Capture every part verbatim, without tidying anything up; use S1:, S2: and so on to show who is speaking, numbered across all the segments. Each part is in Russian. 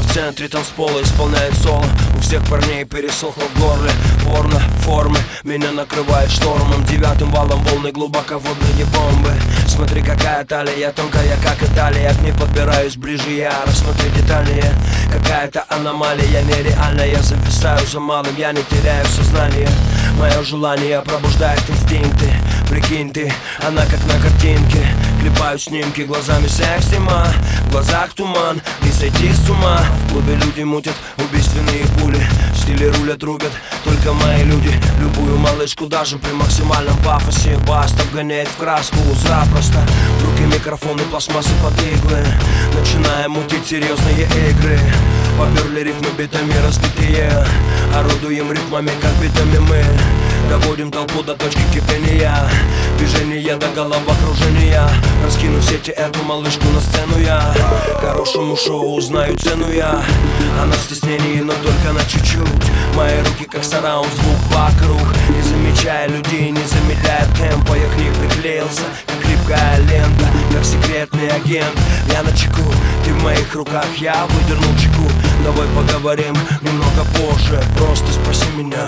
S1: в центре танцпола исполняет соло. У всех парней пересохло в горле. Порно, формы, меня накрывает штормом. Девятым валом волны глубоководные бомбы. Смотри, какая талия, тонкая, как Италия. К ней подбираюсь ближе я, рассмотри детальнее. Какая-то аномалия нереальная. Зависаю за малым, я не теряю сознание. Мое желание пробуждает инстинкты. Прикинь ты, она как на картинке. Клепаю снимки глазами секстима. В глазах туман, не сойти с ума. В клубе люди мутят убийственные пули. В стиле рулят, рубят только мои люди. Любую малышку даже при максимальном пафосе. Баста вгоняет в краску запросто. В руки микрофоны, пластмассы под иглы. Начинаем мутить серьезные игры. Поперли рифмы битами разбитые. Орудуем ритмами, как битами мы. Доводим толпу до точки кипения. Движение до головокружения. Раскину сети эту малышку на сцену я. Хорошему шоу узнаю цену я. Она в стеснении, но только на чуть-чуть. Мои руки как сараунд, звук вокруг. Не замечая людей, не замедляя темпа. Я к ней приклеился, как липкая лента. Как секретный агент, я на чеку. Ты в моих руках, я выдернул чеку. Давай поговорим немного позже. Просто спроси меня,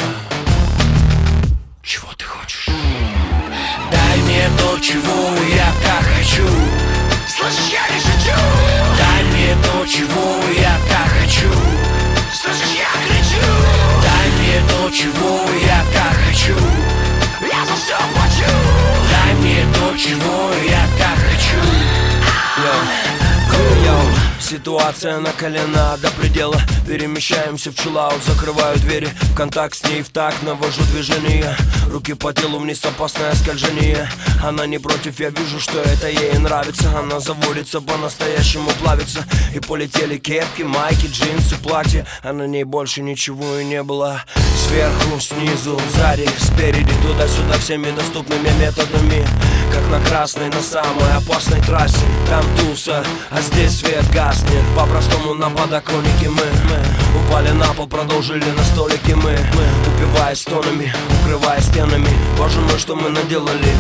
S1: чего ты хочешь?
S2: Дай мне то, чего я так хочу.
S3: Слышишь, я не шучу.
S2: Дай мне то, чего я так хочу.
S3: Слышишь, я кричу.
S2: Дай мне то, чего я так хочу.
S3: Я за все плачу.
S2: Дай мне то, чего я так хочу.
S1: Йоу, йоу. Ситуация накалена до предела. Перемещаемся в чиллаут, закрываю двери. В контакт с ней в такт, навожу движение. Руки по телу вниз, опасное скольжение. Она не против, я вижу, что это ей нравится. Она заводится, по-настоящему плавится. И полетели кепки, майки, джинсы, платья. А на ней больше ничего и не было. Сверху, снизу, сзади, спереди, туда-сюда, всеми доступными методами. Как на красной, на самой опасной трассе. Там туса, а здесь свет гаснет. По-простому на подоконнике мы, мы упали на пол, продолжили на столике мы, мы упиваясь тонами, укрывая стенами. Боже мой, что мы наделали.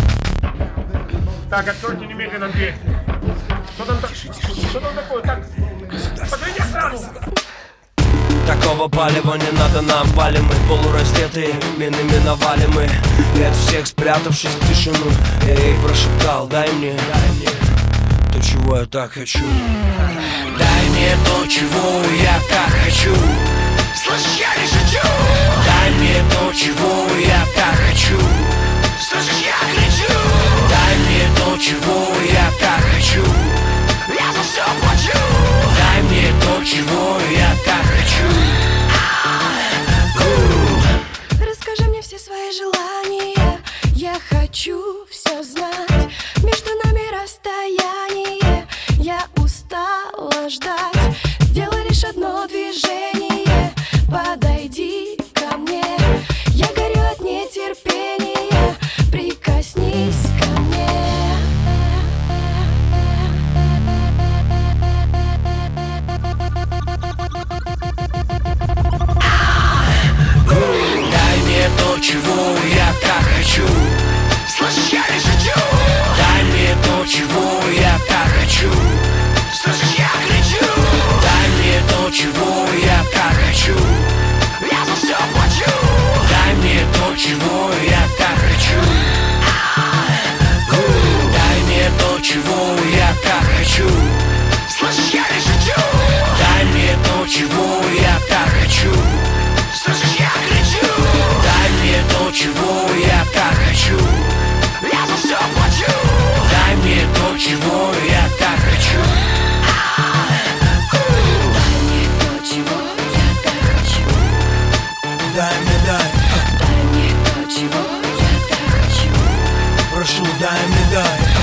S4: Так, откройте немедленно дверь. Что там, что там такое? Так, подойди сразу.
S1: Такого палева не надо нам, валим мы полураздетые, мины миновали мы. И от всех спрятавшись в тишину, я ей прошептал, дай мне, дай мне то, чего я так хочу.
S2: Дай мне то, чего я так хочу.
S3: Слышишь, я не шучу.
S2: Дай мне то, чего я так хочу.
S3: Слышишь, я кричу.
S2: Дай мне то, чего я так хочу.
S3: Я за все плачу.
S2: Дай мне то, чего я так хочу.
S5: Расскажи мне все свои желания. Я хочу все знать. Между нами расстояние. Я устала ждать. Сделай лишь одно движение. Подойди ко мне. Я горю от нетерпения. Прикоснись ко мне.
S2: Дай мне то, чего я так хочу.
S3: Слышишь, я не шучу.
S2: Дай мне то, чего я так хочу.
S3: Слышишь, я кричу.
S2: Дай мне то, чего я так хочу.
S3: Я за все плачу.
S2: Дай мне то, чего я так хочу. Дай мне то, чего я так хочу.
S3: Слышишь, я не шучу.
S2: Дай мне то, чего я так хочу.
S3: Слышишь, я кричу.
S2: Дай мне то, чего я так хочу.
S3: Я за все плачу.
S2: Дай мне то, чего я так хочу.
S5: Дай мне то, чего я так хочу.
S1: Дай мне, дай,
S5: Дай мне то, чего я так хочу.
S1: прошу, дай мне, дай.